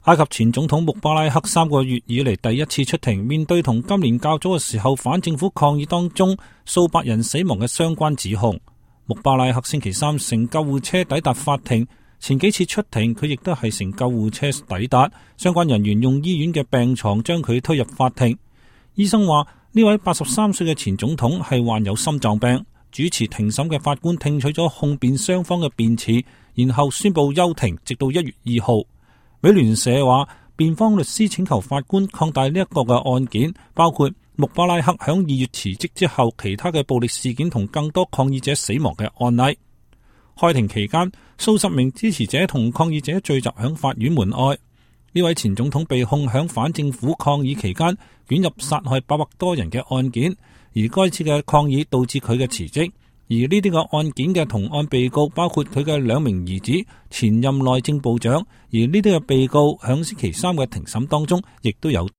埃及前總統穆巴拉克3個月以嚟第一次出庭，面對同今年較早嘅時候反政府抗議當中數百人死亡嘅相關指控。穆巴拉克星期三乘救護車抵達法庭，前幾次出庭佢亦都係乘救護車抵達，相關人員用醫院嘅病床將佢推入法庭。醫生話呢位83歲嘅前總統係患有心臟病。主持庭審嘅法官聽取咗控辯雙方嘅辯詞，然後宣布休庭，直到1月2號。美聯社話，辯方律師請求法官擴大呢一個嘅案件，包括穆巴拉克響2月辭職之後其他嘅暴力事件同更多抗議者死亡嘅案例。開庭期間，數十名支持者同抗議者聚集響法院門外。呢位前總統被控響反政府抗議期間捲入殺害800多人嘅案件，而該次嘅抗議導致佢嘅辭職。而呢啲個案件嘅同案被告包括佢嘅2名兒子、前任內政部長，而呢啲嘅被告響星期三嘅庭審當中亦都有